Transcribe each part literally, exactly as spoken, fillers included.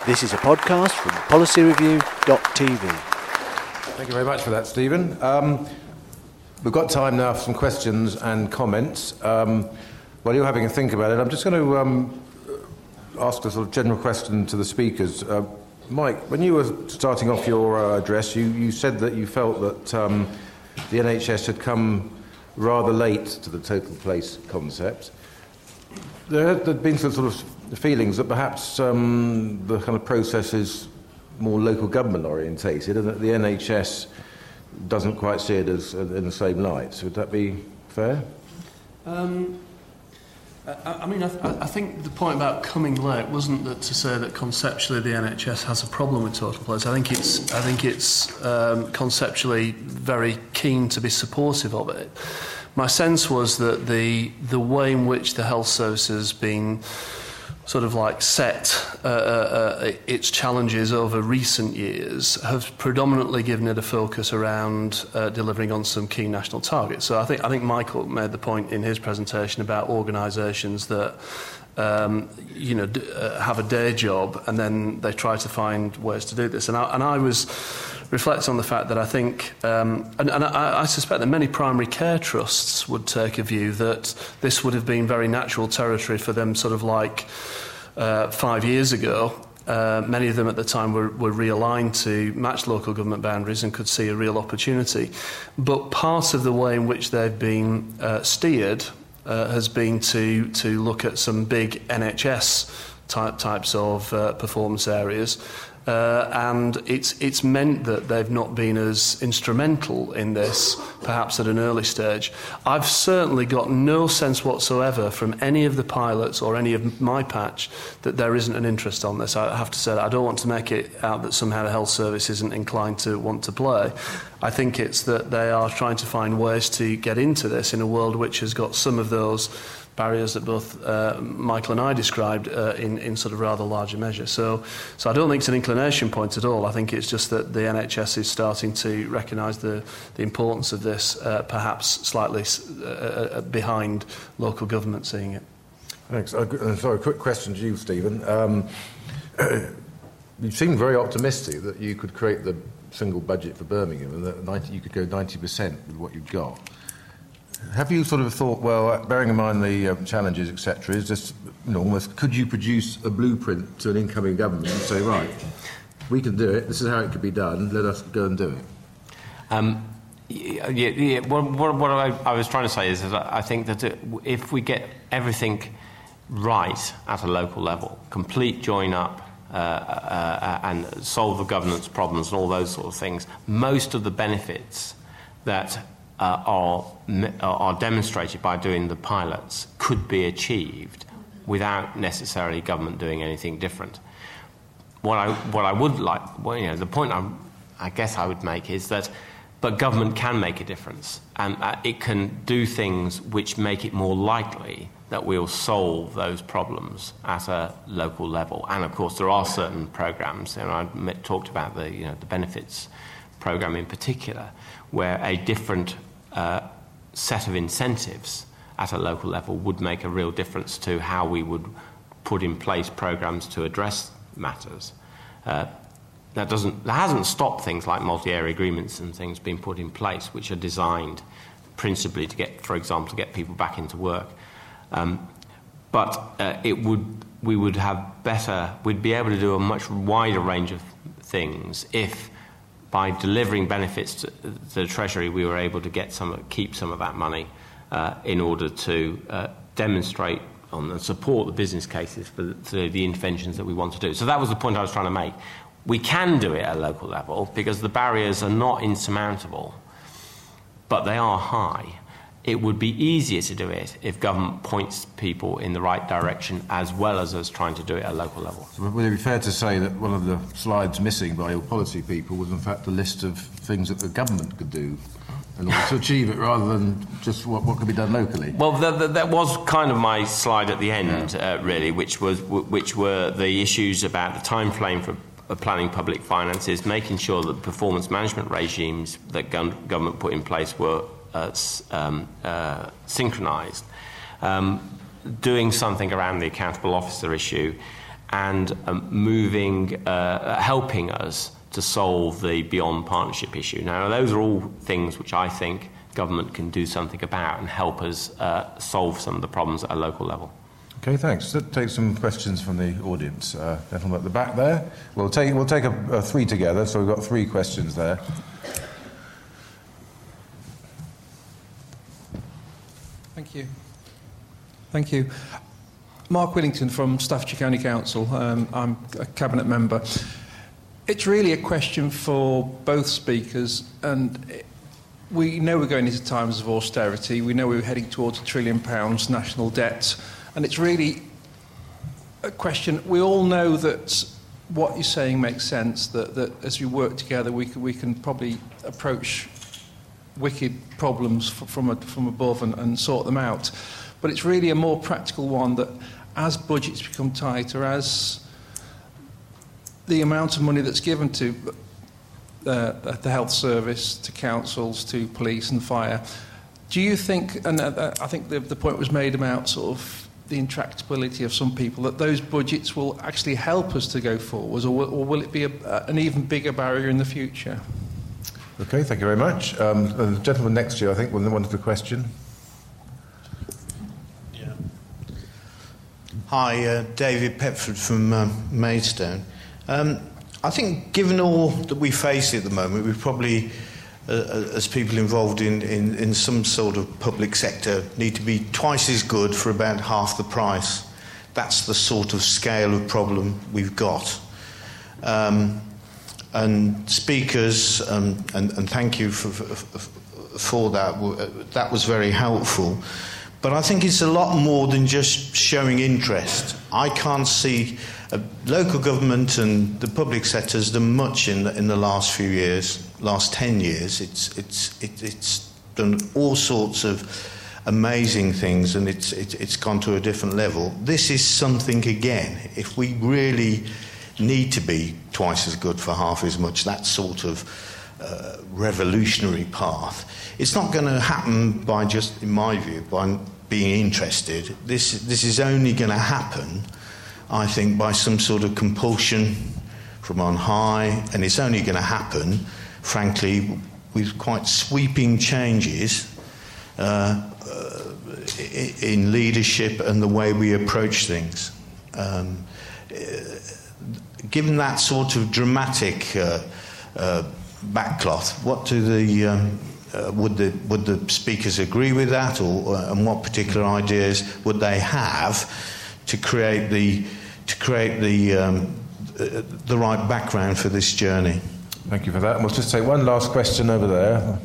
This is a podcast from policy review dot t v. Thank you very much for that, Stephen. Um, we've got time now for some questions and comments. Um, while you're having a think about it, I'm just going to um, ask a sort of general question to the speakers. Uh, Mike, when you were starting off your uh, address, you, you said that you felt that um, the N H S had come rather late to the total place concept. There had been some sort of feelings that perhaps um, the kind of process is more local government orientated and that the N H S doesn't quite see it as uh, in the same light. So would that be fair? Um, I, I mean, I, I think the point about coming late wasn't that to say that conceptually the N H S has a problem with total place. I think it's, I think it's um, conceptually very keen to be supportive of it. My sense was that the the way in which the health service has been sort of like set uh, uh, its challenges over recent years have predominantly given it a focus around uh, delivering on some key national targets. So I think I think Michael made the point in his presentation about organisations that um, you know d- uh, have a day job and then they try to find ways to do this. And I, and I was reflects on the fact that I think, um, and, and I, I suspect that many primary care trusts would take a view that this would have been very natural territory for them sort of like uh, five years ago. Uh, many of them at the time were, were realigned to match local government boundaries and could see a real opportunity. But part of the way in which they've been uh, steered uh, has been to, to look at some big N H S type, types of uh, performance areas. Uh, and it's it's meant that they've not been as instrumental in this, perhaps at an early stage. I've certainly got no sense whatsoever from any of the pilots or any of my patch that there isn't an interest on this. I have to say that I don't want to make it out that somehow the health service isn't inclined to want to play. I think it's that they are trying to find ways to get into this in a world which has got some of those barriers that both uh, Michael and I described uh, in, in sort of rather larger measure. So, so I don't think it's an inclination point at all. I think it's just that the N H S is starting to recognise the, the importance of this, uh, perhaps slightly uh, uh, behind local government seeing it. Thanks. Uh, sorry, a quick question to you, Stephen. Um, you seem very optimistic that you could create the single budget for Birmingham and that ninety, you could go ninety percent with what you've got. Have you sort of thought, well, bearing in mind the uh, challenges, et cetera, is this, you know, almost, could you produce a blueprint to an incoming government and say, right, we can do it, this is how it could be done, let us go and do it? Um, yeah, yeah, what, what, what I, I was trying to say is that I think that it, if we get everything right at a local level, complete join up, uh, uh, and solve the governance problems and all those sort of things, most of the benefits that Uh, are, are demonstrated by doing the pilots could be achieved without necessarily government doing anything different. What I what I would like, well, you know, the point I, I guess I would make is that, but government can make a difference, and uh, it can do things which make it more likely that we'll solve those problems at a local level. And of course, there are certain programs, and I met, talked about the you know the benefits program in particular, where a different uh, set of incentives at a local level would make a real difference to how we would put in place programs to address matters. Uh, that doesn't, that hasn't stopped things like multi-area agreements and things being put in place, which are designed principally to get, for example, to get people back into work. Um, but uh, it would, we would have better, we'd be able to do a much wider range of things if, by delivering benefits to the Treasury, we were able to get some, keep some of that money uh, in order to uh, demonstrate on and support the business cases for the, for the interventions that we want to do. So that was the point I was trying to make. We can do it at a local level because the barriers are not insurmountable, but they are high. It would be easier to do it if government points people in the right direction as well as us trying to do it at a local level. So would it be fair to say that one of the slides missing by your policy people was in fact a list of things that the government could do in order to achieve it rather than just what, what could be done locally? Well, that, that, that was kind of my slide at the end, yeah. uh, really, which was which were the issues about the time frame for planning public finances, making sure that performance management regimes that government put in place were Uh, um, uh, synchronised, um, doing something around the accountable officer issue, and um, moving, uh, helping us to solve the beyond partnership issue. Now, those are all things which I think government can do something about and help us uh, solve some of the problems at a local level. Okay, thanks. Let's take some questions from the audience. Uh, gentleman at the back there. We'll take, we'll take a, a three together, so we've got three questions there. Thank you. Thank you. Mark Willington from Staffordshire County Council. Um, I'm a Cabinet member. It's really a question for both speakers, and we know we're going into times of austerity. We know we're heading towards a trillion pounds national debt, and it's really a question. We all know that what you're saying makes sense, that, that as we work together we can, we can probably approach wicked problems from, a, from above and, and sort them out. But it's really a more practical one, that as budgets become tighter, as the amount of money that's given to uh, the health service, to councils, to police and fire, do you think, and uh, I think the, the point was made about sort of the intractability of some people, that those budgets will actually help us to go forwards, or will, or will it be a, an even bigger barrier in the future? Okay, thank you very much. Um, the gentleman next to you, I think, wanted the question. Yeah. Hi, uh, David Petford from uh, Maidstone. Um, I think, given all that we face at the moment, we probably, uh, as people involved in, in, in some sort of public sector, need to be twice as good for about half the price. That's the sort of scale of problem we've got. Um, And speakers, um, and, and thank you for, for, for that, that was very helpful. But I think it's a lot more than just showing interest. I can't see uh, local government and the public sector has done much in the, in the last few years, last ten years. It's, it's, it, it's done all sorts of amazing things, and it's, it, it's gone to a different level. This is something, again, if we really need to be twice as good for half as much, that sort of uh, revolutionary path. It's not going to happen by just, in my view, by being interested. This, this is only going to happen, I think, by some sort of compulsion from on high, and it's only going to happen, frankly, with quite sweeping changes uh, uh, in leadership and the way we approach things. Um, Given that sort of dramatic uh, uh, backcloth, what do the um, uh, would the would the speakers agree with that, or uh, and what particular ideas would they have to create the to create the um, uh, the right background for this journey? Thank you for that. And we'll just take one last question over there.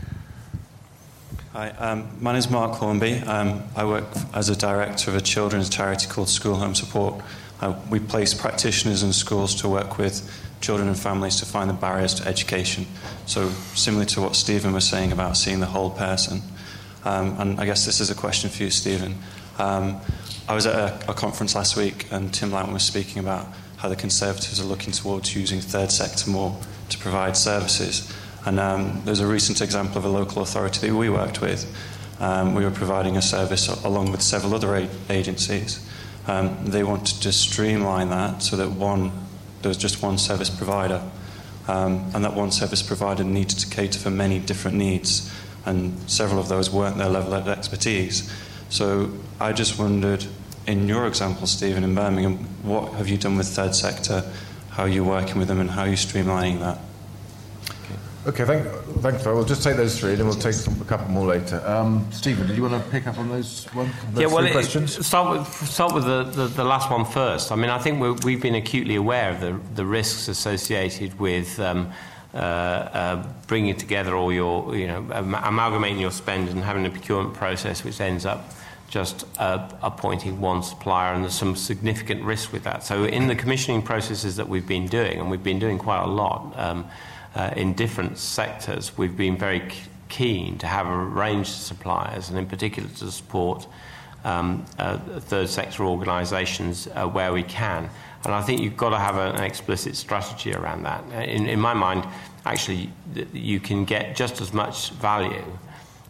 Hi, um, my name is Mark Hornby. Um, I work as a director of a children's charity called School Home Support. Uh, we place practitioners in schools to work with children and families to find the barriers to education. So similar to what Stephen was saying about seeing the whole person. Um, and I guess this is a question for you, Stephen. Um, I was at a, a conference last week and Tim Loughton was speaking about how the Conservatives are looking towards using third sector more to provide services. And um, there's a recent example of a local authority that we worked with. Um, we were providing a service along with several other a- agencies. Um, they wanted to streamline that so that one, there was just one service provider, um, and that one service provider needed to cater for many different needs, and several of those weren't their level of expertise. So I just wondered, in your example, Stephen, in Birmingham, what have you done with third sector? How are you working with them, and how are you streamlining that? Okay, thank, thanks. We'll just take those three, and then we'll take some, a couple more later. Um, Stephen, did you want to pick up on those one? Those yeah, well, three it, questions. Start with start with the, the, the last one first. I mean, I think we're, we've been acutely aware of the the risks associated with um, uh, uh, bringing together all your, you know, am- amalgamating your spend and having a procurement process which ends up just uh, appointing one supplier, and there's some significant risk with that. So, in the commissioning processes that we've been doing, and we've been doing quite a lot. Um, Uh, in different sectors, we've been very k- keen to have a range of suppliers, and in particular to support um, uh, third sector organisations uh, where we can. And I think you've got to have a, an explicit strategy around that. In, in my mind, actually, th- you can get just as much value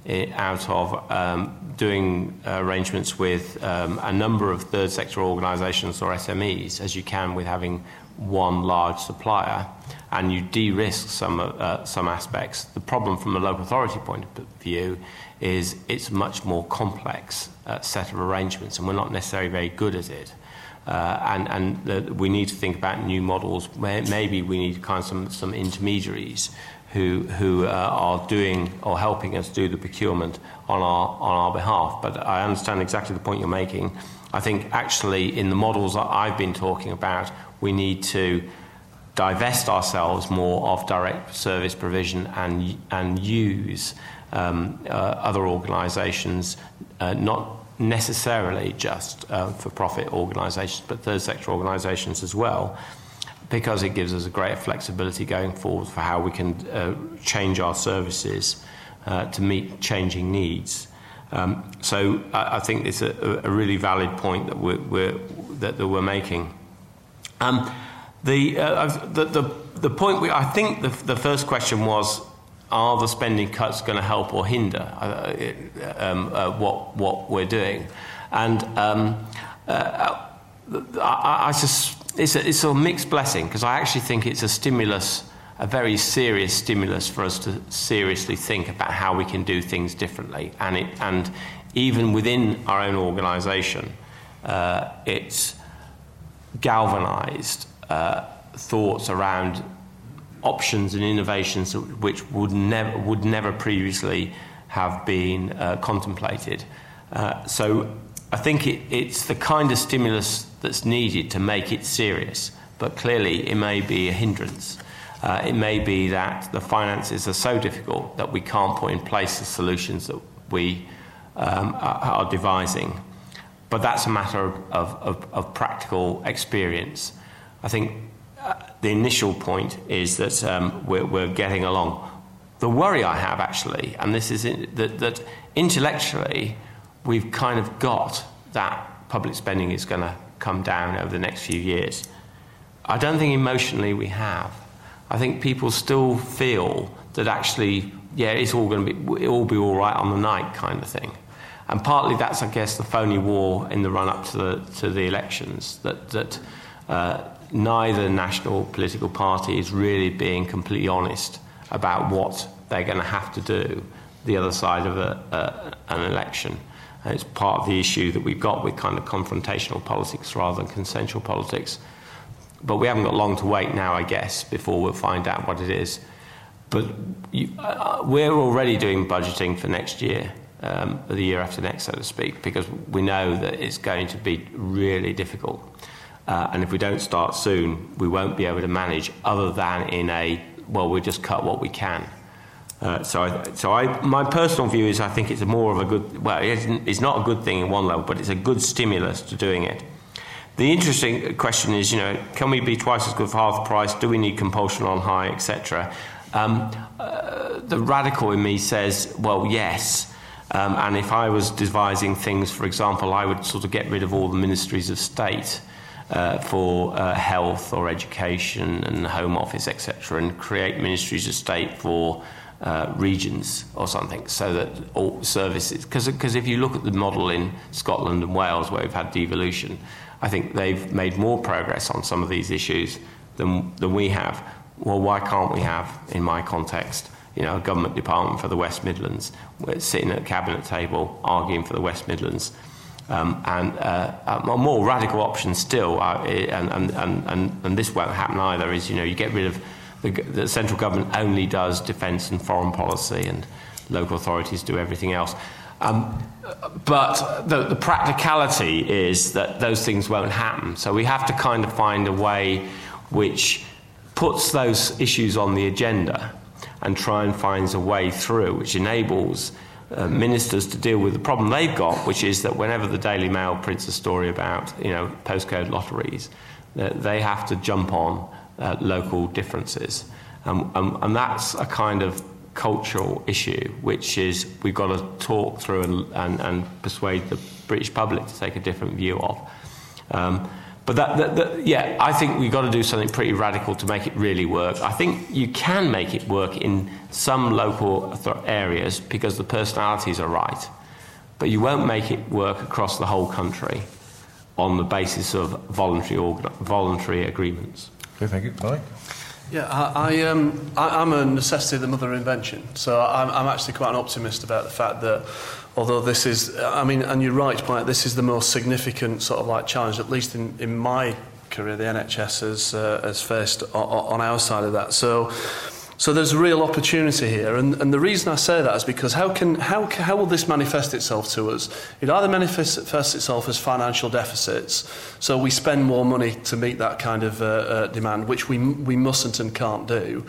i- out of um, doing arrangements with um, a number of third sector organisations or S M Es as you can with having one large supplier, and you de-risk some uh, some aspects. The problem from a local authority point of view is it's a much more complex uh, set of arrangements, and we're not necessarily very good at it. Uh, and and the, we need to think about new models where maybe we need kind of some, some intermediaries who who uh, are doing or helping us do the procurement on our on our behalf. But I understand exactly the point you're making. I think actually in the models that I've been talking about, we need to divest ourselves more of direct service provision and and use um, uh, other organisations, uh, not necessarily just uh, for-profit organisations, but third sector organisations as well, because it gives us a greater flexibility going forward for how we can uh, change our services uh, to meet changing needs. Um, so I, I think it's a, a really valid point that we're, we're, that, that we're making. Um, the, uh, the, the, the point, we, I think the, the first question was, are the spending cuts going to help or hinder uh, um, uh, what what we're doing? And um, uh, I, I just, it's a, it's a mixed blessing, because I actually think it's a stimulus, a very serious stimulus for us to seriously think about how we can do things differently. And it, and even within our own organisation, uh, it's galvanised uh, thoughts around options and innovations which would never would never previously have been uh, contemplated. Uh, so I think it, it's the kind of stimulus that's needed to make it serious, but clearly it may be a hindrance. Uh, it may be that the finances are so difficult that we can't put in place the solutions that we um, are, are devising. But that's a matter of, of, of practical experience. I think Uh, the initial point is that um, we're, we're getting along. The worry I have, actually, and this is in, that, that intellectually we've kind of got that public spending is going to come down over the next few years. I don't think emotionally we have. I think people still feel that actually, yeah, it's all going to be, it'll all be all right on the night kind of thing. And partly that's, I guess, the phony war in the run-up to the to the elections, that that. Uh, neither national political party is really being completely honest about what they're going to have to do the other side of a, a, an election. And it's part of the issue that we've got with kind of confrontational politics rather than consensual politics. But we haven't got long to wait now, I guess, before we'll find out what it is. But you, uh, we're already doing budgeting for next year, um, the year after next, so to speak, because we know that it's going to be really difficult. Uh, and if we don't start soon, we won't be able to manage other than in a, well, we'll just cut what we can. Uh, so I, so I, my personal view is I think it's a more of a good, well, it's not a good thing in one level, but it's a good stimulus to doing it. The interesting question is, you know, can we be twice as good for half the price? Do we need compulsion on high, et cetera? Um, uh, the radical in me says, well, yes. Um, and if I was devising things, for example, I would sort of get rid of all the ministries of state Uh, for uh, health or education and Home Office, et cetera, and create ministries of state for uh, regions or something, so that all services. Because if you look at the model in Scotland and Wales, where we've had devolution, I think they've made more progress on some of these issues than than we have. Well, why can't we have, in my context, you know, a government department for the West Midlands, we're sitting at a cabinet table arguing for the West Midlands? Um, and uh, a more radical option still, uh, and, and, and, and this won't happen either, is, you know, you get rid of the, the central government only does defence and foreign policy, and local authorities do everything else. Um, but the, the practicality is that those things won't happen. So we have to kind of find a way which puts those issues on the agenda and try and finds a way through, which enables Uh, ministers to deal with the problem they've got, which is that whenever the Daily Mail prints a story about, you know, postcode lotteries, uh, they have to jump on uh, local differences, um, um, and that's a kind of cultural issue, which is we've got to talk through and, and, and persuade the British public to take a different view of. Um, But that, that, that, yeah, I think we've got to do something pretty radical to make it really work. I think you can make it work in some local areas because the personalities are right, but you won't make it work across the whole country on the basis of voluntary organ- voluntary agreements. Okay, thank you. Mike? Yeah, I, I, um, I, I'm a necessity of the mother of invention, so I'm, I'm actually quite an optimist about the fact that although this is, I mean, and you're right to point out, this is the most significant sort of like challenge, at least in, in my career, the N H S has, uh, has faced on, on our side of that. So So there's a real opportunity here, and, and the reason I say that is because how can how how will this manifest itself to us? It either manifests itself as financial deficits, so we spend more money to meet that kind of uh, uh, demand, which we we mustn't and can't do,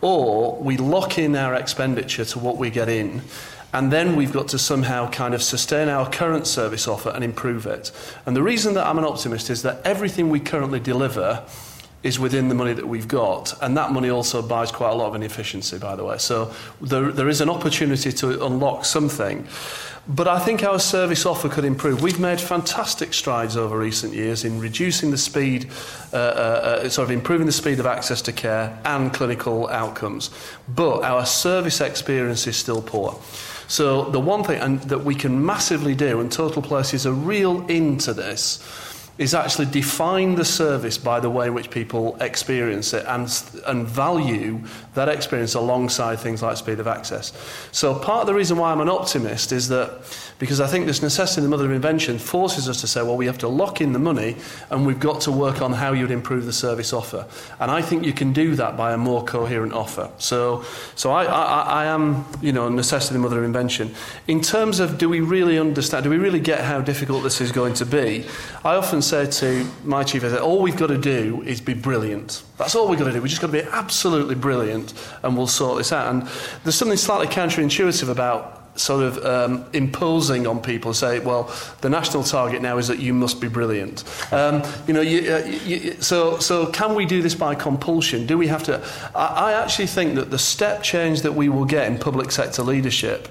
or we lock in our expenditure to what we get in, and then we've got to somehow kind of sustain our current service offer and improve it. And the reason that I'm an optimist is that everything we currently deliver is within the money that we've got, and that money also buys quite a lot of inefficiency, by the way. So there, there is an opportunity to unlock something. But I think our service offer could improve. We've made fantastic strides over recent years in reducing the speed, uh, uh, uh, sort of improving the speed of access to care and clinical outcomes. But our service experience is still poor. So the one thing and that we can massively do, and Total Place is a real into this, is actually define the service by the way in which people experience it and, and value that experience alongside things like speed of access. So part of the reason why I'm an optimist is that because I think this necessity of the mother of invention forces us to say, well, we have to lock in the money and we've got to work on how you'd improve the service offer. And I think you can do that by a more coherent offer. So so I, I, I am, you know, necessity of the mother of invention. In terms of do we really understand, do we really get how difficult this is going to be, I often say to my chief executive, all we've got to do is be brilliant. That's all we've got to do. We've just got to be absolutely brilliant and we'll sort this out. And there's something slightly counterintuitive about sort of um, imposing on people, say, well, the national target now is that you must be brilliant. Um, you know, you, uh, you, so so can we do this by compulsion? Do we have to? I, I actually think that the step change that we will get in public sector leadership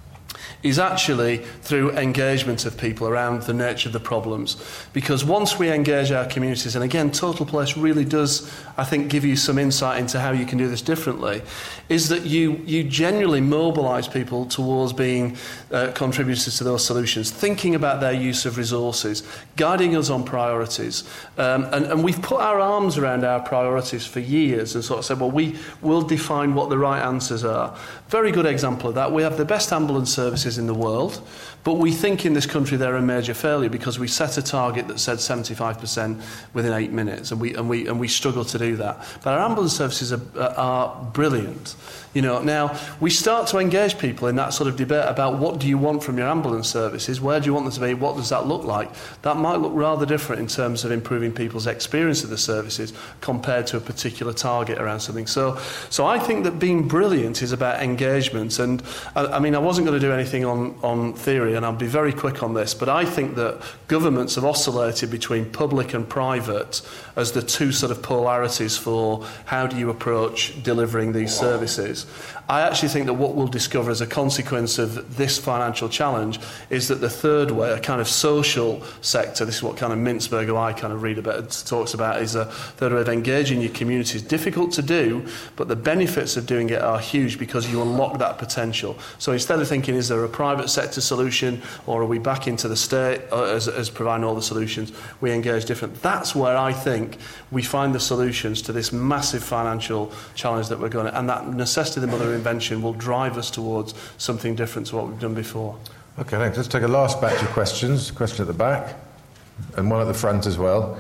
is actually through engagement of people around the nature of the problems. Because once we engage our communities, and again, Total Place really does, I think, give you some insight into how you can do this differently, is that you, you genuinely mobilise people towards being uh, contributors to those solutions, thinking about their use of resources, guiding us on priorities. Um, and, and we've put our arms around our priorities for years and sort of said, well, we will define what the right answers are. Very good example of that. We have the best ambulance services in the world, but we think in this country they're a major failure because we set a target that said seventy-five percent within eight minutes, and we and we and we struggle to do that. But our ambulance services are, are brilliant. You know, now we start to engage people in that sort of debate about what do you want from your ambulance services, where do you want them to be, what does that look like? That might look rather different in terms of improving people's experience of the services compared to a particular target around something. So, so I think that being brilliant is about engagement. And I, I mean, I wasn't going to do anything on, on theory, and I'll be very quick on this, but I think that governments have oscillated between public and private as the two sort of polarities for how do you approach delivering these services. I actually think that what we'll discover as a consequence of this financial challenge is that the third way, a kind of social sector, this is what kind of Mintzberg, who I kind of read about, talks about, is a third way of engaging your community. It's difficult to do, but the benefits of doing it are huge because you unlock that potential. So instead of thinking, is there a private sector solution or are we back into the state as, as providing all the solutions, we engage different. That's where I think we find the solutions to this massive financial challenge that we're going to, and that necessity of the mother of invention will drive us towards something different to what we've done before. Okay, thanks. Let's take a last batch of questions. Question at the back and one at the front as well.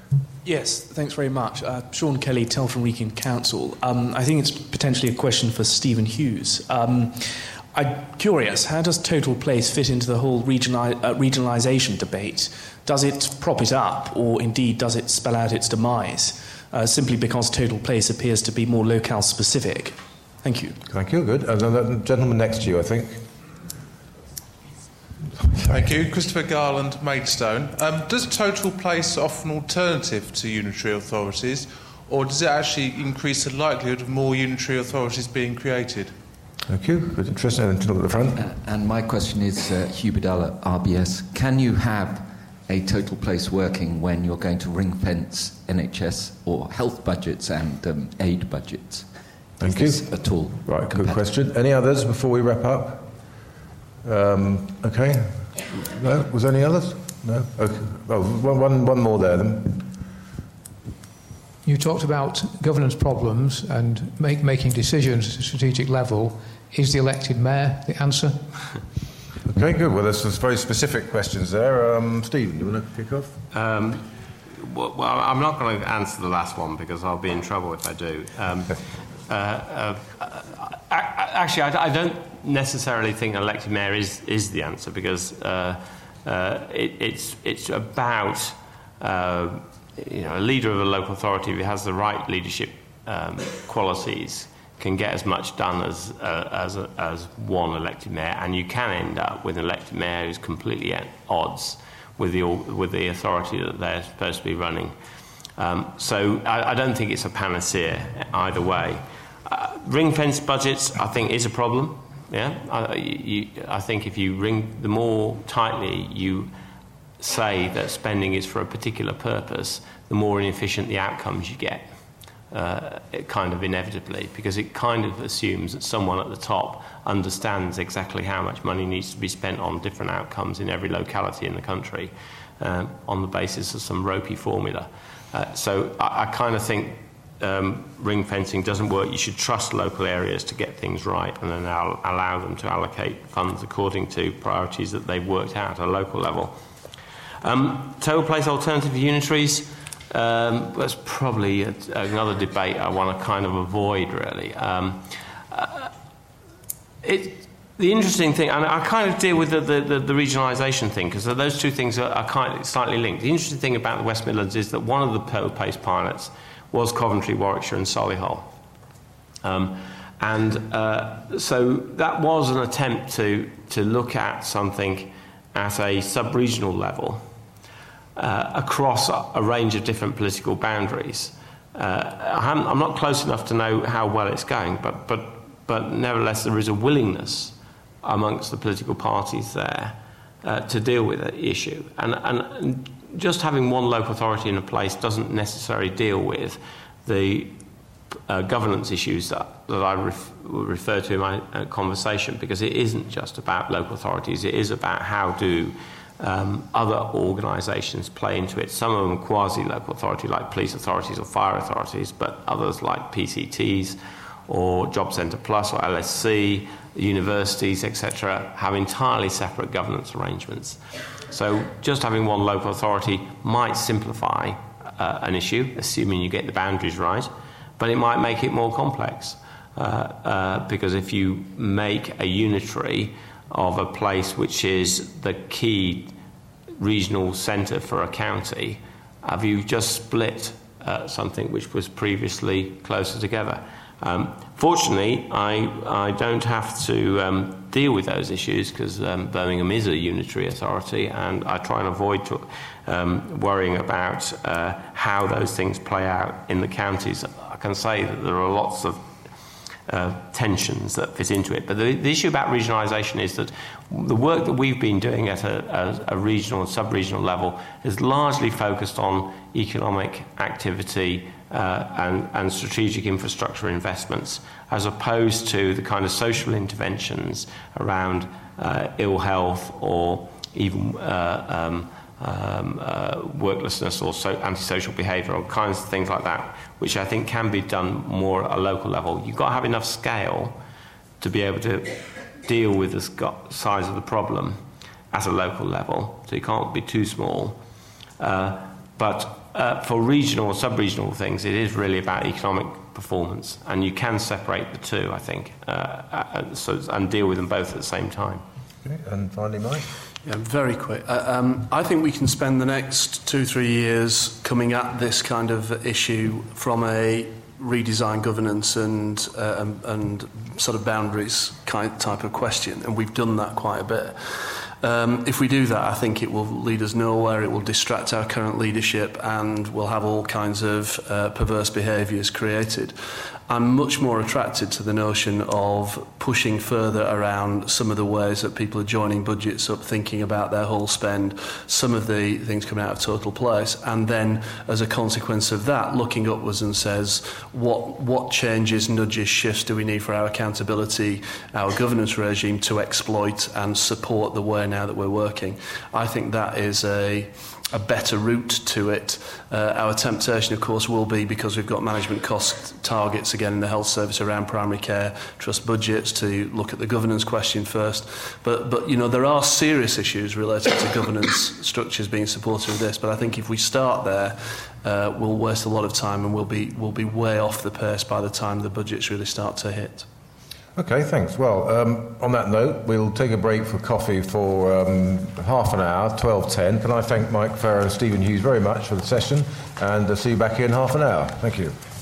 Yes, thanks very much. Uh, Sean Kelly, Telford Wrekin Council. Um, I think it's potentially a question for Stephen Hughes. Um, I'm curious, how does Total Place fit into the whole regionali- uh, regionalisation debate? Does it prop it up, or indeed does it spell out its demise, uh, simply because Total Place appears to be more locale specific? Thank you. Thank you, good. And the gentleman next to you, I think. Thank you. Christopher Garland, Maidstone. Um, does Total Place offer an alternative to unitary authorities, or does it actually increase the likelihood of more unitary authorities being created? Thank you. Good, interesting. And look at the front. Uh, and my question is, uh, Hubert L. at R B S. Can you have a total place working when you're going to ring fence N H S or health budgets and um, aid budgets? Thank Is you. this at all Right, good compatible? question. Any others before we wrap up? Um, okay. No? Was there any others? No? Okay. Oh, one, one, one more there then. You talked about governance problems and make, making decisions at a strategic level. Is the elected mayor the answer? Okay, good. Well, there's some very specific questions there. Um, Stephen, do you want to kick off? Um, well, well, I'm not going to answer the last one because I'll be in trouble if I do. Um, uh, uh, I, I, actually, I, I don't necessarily think an elected mayor is, is the answer because uh, uh, it, it's, it's about uh, you know, a leader of a local authority who has the right leadership um, qualities can get as much done as uh, as, a, as one elected mayor, and you can end up with an elected mayor who's completely at odds with the with the authority that they're supposed to be running. Um, so I, I don't think it's a panacea either way. Uh, ring-fence budgets, I think, is a problem. Yeah, I, you, I think if you ring the more tightly you say that spending is for a particular purpose, the more inefficient the outcomes you get. Uh, it kind of inevitably, because it kind of assumes that someone at the top understands exactly how much money needs to be spent on different outcomes in every locality in the country um, on the basis of some ropey formula. Uh, so I, I kind of think um, ring fencing doesn't work. You should trust local areas to get things right and then al- allow them to allocate funds according to priorities that they've worked out at a local level. Um, total place alternative unitaries. Um, that's probably a, another debate I want to kind of avoid, really. Um, uh, it, the interesting thing, and I kind of deal with the, the, the, the regionalisation thing, because those two things are, are kind of slightly linked. The interesting thing about the West Midlands is that one of the total place pilots was Coventry, Warwickshire and Solihull. Um, and uh, so that was an attempt to, to look at something at a sub-regional level, Uh, across a range of different political boundaries. Uh, I'm, I'm not close enough to know how well it's going, but, but, but nevertheless there is a willingness amongst the political parties there uh, to deal with the issue. And, and just having one local authority in a place doesn't necessarily deal with the uh, governance issues that, that I ref, refer to in my uh, conversation, because it isn't just about local authorities, it is about how do Um, other organisations play into it. Some of them quasi-local authority, like police authorities or fire authorities, but others like P C Ts or Job Centre Plus or L S C, universities, et cetera, have entirely separate governance arrangements. So just having one local authority might simplify uh, an issue, assuming you get the boundaries right, but it might make it more complex. Uh, uh, because if you make a unitary of a place which is the key regional centre for a county, have you just split uh, something which was previously closer together? Um, fortunately, I, I don't have to um, deal with those issues because um, Birmingham is a unitary authority, and I try and avoid to, um, worrying about uh, how those things play out in the counties. I can say that there are lots of Uh, tensions that fit into it. But the, the issue about regionalisation is that the work that we've been doing at a, a, a regional and sub-regional level is largely focused on economic activity uh, and, and strategic infrastructure investments, as opposed to the kind of social interventions around uh, ill health or even uh, um, Um, uh, worklessness or so antisocial behaviour, or kinds of things like that, which I think can be done more at a local level. You've got to have enough scale to be able to deal with the sc- size of the problem at a local level, so you can't be too small. Uh, but uh, for regional or sub-regional things, it is really about economic performance, and you can separate the two, I think, uh, uh, so, and deal with them both at the same time. Okay, and finally, Mike. Yeah, very quick. Uh, um, I think we can spend the next two, three years coming at this kind of issue from a redesign governance and uh, and, and sort of boundaries kind type of question, and we've done that quite a bit. Um, if we do that, I think it will lead us nowhere. It will distract our current leadership, and we'll have all kinds of uh, perverse behaviours created. I'm much more attracted to the notion of pushing further around some of the ways that people are joining budgets up, thinking about their whole spend, some of the things coming out of Total Place, and then as a consequence of that, looking upwards and says, what what changes, nudges, shifts do we need for our accountability, our governance regime to exploit and support the way now that we're working. I think that is a a better route to it. Uh, our temptation, of course, will be, because we've got management cost targets again in the health service around primary care, trust budgets, to look at the governance question first. But, but you know, there are serious issues related to governance structures being supported with this. But I think if we start there, uh, we'll waste a lot of time and we'll be, we'll be way off the pace by the time the budgets really start to hit. Okay, thanks. Well, um, on that note, we'll take a break for coffee for um, half an hour, twelve ten. Can I thank Mike Farrer and Stephen Hughes very much for the session, and uh, see you back here in half an hour. Thank you.